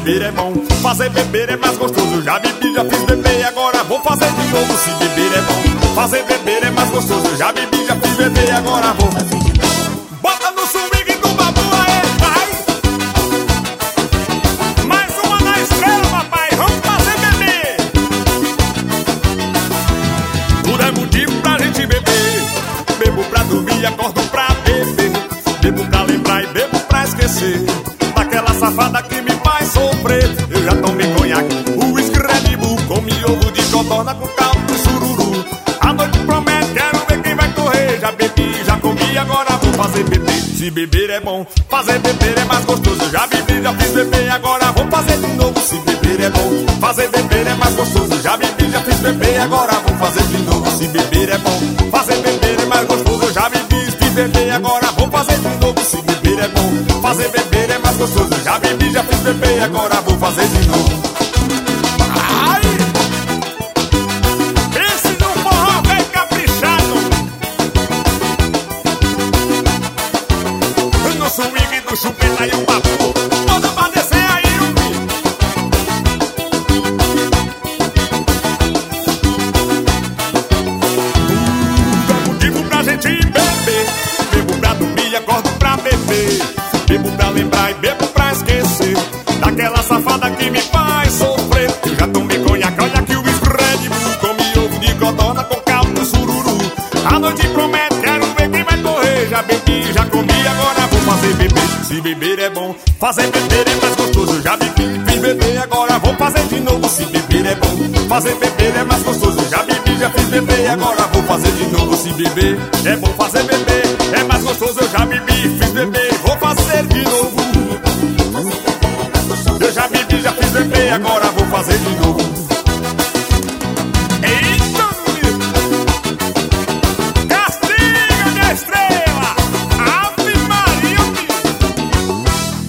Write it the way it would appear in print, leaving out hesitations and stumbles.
beber é bom, fazer beber é mais gostoso. Já bebi, já fiz beber, agora vou fazer de novo. Se beber é bom, fazer beber é mais gostoso. Já bebi, já fiz beber, agora vou fazer de novo. Bota no swing do babu, aê, vai! Mais uma na estrela, papai, vamos fazer beber. Tudo é motivo pra gente beber. Bebo pra dormir, acordo pra beber. Bebo pra lembrar e bebo pra esquecer daquela safada que me faz sofrer. Eu já tomei conhaque, uísque, Red Bull, comi ovo de codorna com caldo de sururu. A noite promete, quero ver quem vai correr. Já bebi, já comi, agora vou fazer beber. Se beber é bom, fazer beber é mais gostoso. Já bebi, já fiz beber, agora vou fazer de novo. Se beber é bom, fazer beber é mais gostoso. Já bebi, já fiz beber, agora vou fazer de novo. Se beber é bom, fazer beber é mais gostoso. Eu já bebi, fiz beber, agora vou fazer de novo. Se beber é bom, fazer beber é mais gostoso. Já bebi, já fiz beber, agora vou fazer de novo. Ai! Esse no forró vem caprichado. No swing do chupeta e o papo. Toda pra descer aí o filho. É motivo pra gente beber. Bebo pra dormir, acordo pra beber. Bebo pra lembrar e bebo pra esquecer daquela safada que me faz sofrer. Eu já tomei conhaque, olha aqui o uísque, Red Bull, comi ovo de codorna com caldo de sururu. A noite promete, quero ver quem vai correr. Já bebi, já comi, agora vou fazer beber. Se beber é bom, fazer beber é mais gostoso. Já bebi, fiz beber, agora vou fazer de novo. Se beber é bom, fazer beber é mais gostoso. Já bebi, já fiz beber, agora vou fazer de novo. Se beber é bom, fazer beber é mais gostoso. Eu já bebi, fiz beber, vou fazer de novo. Eu já bebi, já fiz beber, agora vou fazer de novo.